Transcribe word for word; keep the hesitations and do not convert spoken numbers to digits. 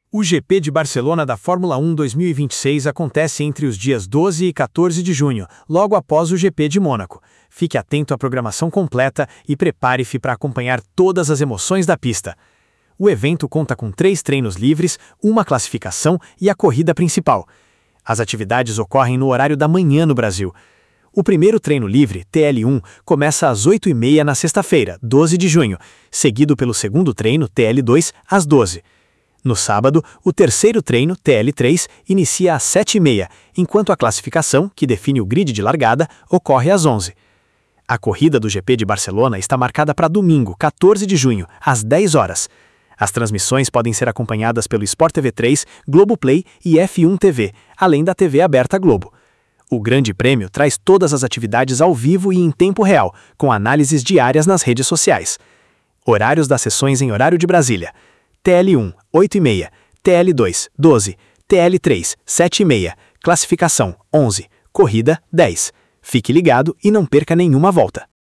O G P de Barcelona da Fórmula um dois mil e vinte e seis acontece entre os dias doze e quatorze de junho, logo após o G P de Mônaco. Fique atento à programação completa e prepare-se para acompanhar todas as emoções da pista. O evento conta com três treinos livres, uma classificação e a corrida principal. As atividades ocorrem no horário da manhã no Brasil. O primeiro treino livre, T L um, começa às oito e meia na sexta-feira, doze de junho, seguido pelo segundo treino, T L dois, às doze. No sábado, o terceiro treino, T L três, inicia às sete e meia, enquanto a classificação, que define o grid de largada, ocorre às onze. A corrida do G P de Barcelona está marcada para domingo, quatorze de junho, às dez horas. As transmissões podem ser acompanhadas pelo Sport T V três, Globoplay e F um T V, além da T V aberta Globo. O Grande Prêmio traz todas as atividades ao vivo e em tempo real, com análises diárias nas redes sociais. Horários das sessões em horário de Brasília. T L um, oito e meia, T L dois, doze, T L três, sete e meia, classificação, onze, corrida, dez. Fique ligado e não perca nenhuma volta.